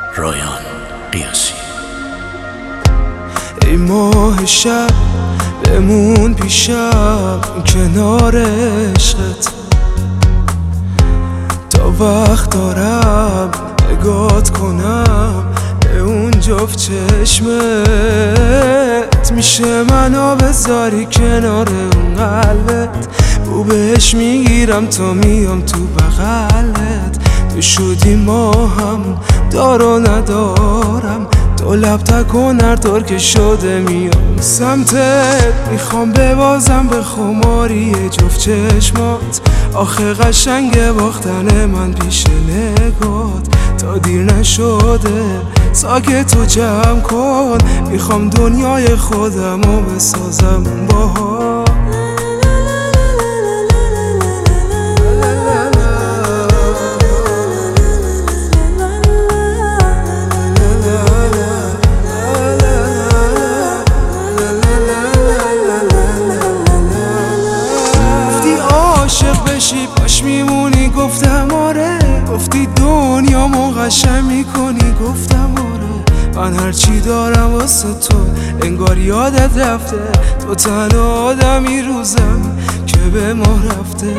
رایان قیاسی. ای ماه شب بمون پیشم کنار عشقت، تا وقت دارم نگات کنم به اون جفت چشمت. میشه منو بذاری کنار اون قلبت، بو بهش میگیرم تا میام تو بغلت. تو شدی ما هم دار و ندارم، تو لب تکن هر طور که شده میام سمتت. میخوام ببازم به خماری جفت چشمات، آخه قشنگ باختن من پیش نگات. تا دیر نشده ساکت و جمع کن، میخوام دنیای خودمو بسازم باهات. باش میمونی گفتم آره، گفتی دنیامو قشنگ میکنی گفتم آره. من هرچی دارم واسه تو انگار یادت رفته، تو تنها آدمی روزم که به ما رفته.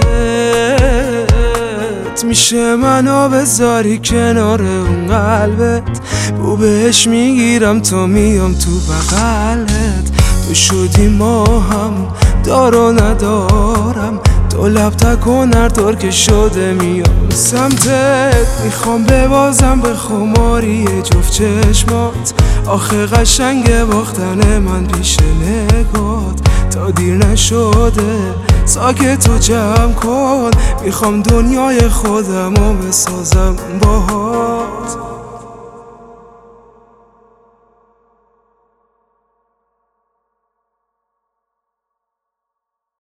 میشه منو بذاری کنار اون قلبت، بو بهش میگیرم تا میام تو بغلت. تو شدی ما هم دار و ندارم، تو لب تکن هر طور که شده میام سمتت. میخوام ببازم به خماری جفت چشمات، آخه قشنگ باختن من پیش نگات. تا دیر نشده ساکت و جمع کن، میخوام دنیای خودمو بسازم باهات.